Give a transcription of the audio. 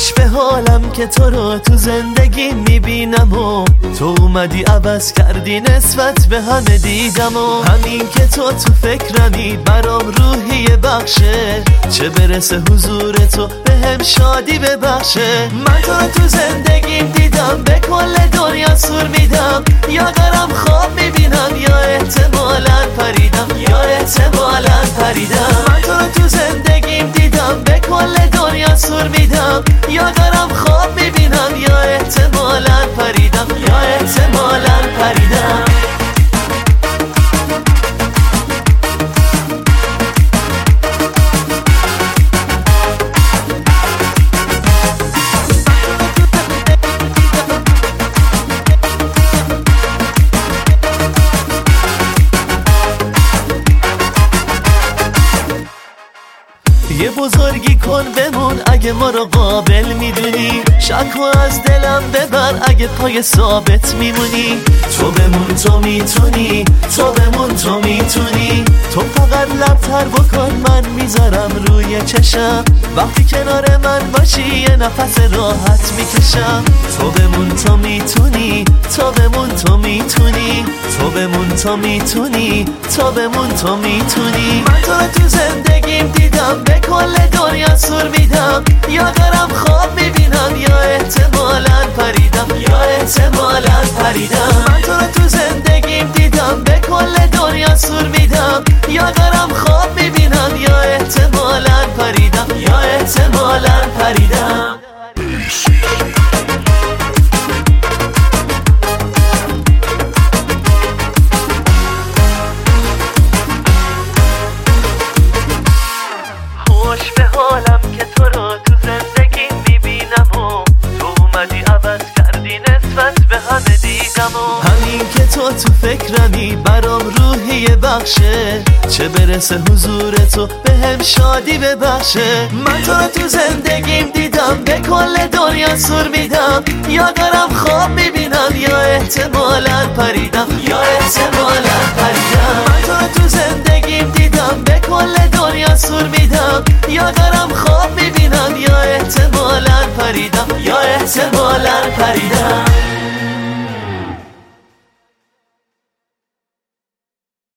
خوش به حالم که تو رو تو زندگی میبینم و تو اومدی عوض کردی نسبت به همه دیدم و همین که تو فکرمی برام روحی بخشه، چه برسه حضور تو به هم شادی ببخشه. من تو رو تو زندگیم دیدم، به کل دنیا سور میدم، یا دارم خواب میبینم یا احتمالاً پریدم، یا احتمالاً پریدم. من تو رو تو زندگیم دیدم، به کل دنیا سور میدم، یا دارم خواب میبینم یا احتمالاً پریدم، یا احتمالاً پریدم. یه بزرگی کن بمون اگه ما رو قابل میدونی، شک و از دلم ببر اگه پای ثابت میمونی. تو بمون تو میتونی، تو بمون تو میتونی، تو فقط لبتر بکن من میذارم روی چشم، وقتی کنار من باشی یه نفس راحت میکشم. تو بمون تو میتونی، تو بمون تو میتونی، تو بمون تو میتونی، تو بمون تو میتونی. من تو رو تو زندگیم دیدم، به کل دنیا سور میدم، یا دارم خواب میبینم یا احتمالاً پریدم، یا احتمالاً پریدم. من تو رو تو زندگیم دیدم، به کل دنیا سور میدم، یا دارم خواب میبینم یا احتمالاً پریدم، یا احتمالاً پریدم. خوش به حالم که تو رو تو زندگی میبینم و تو اومدی عوض کردی نسبت به همه دیدم و همین که تو فکرمی برام روحی بخشه، چه برسه حضور تو به هم شادی ببخشه. من تو رو تو زندگیم دیدم، به کل دنیا سور میدم، یا دارم خواب میبینم یا احتمالاً پریدم، یا احتمالاً پریدم.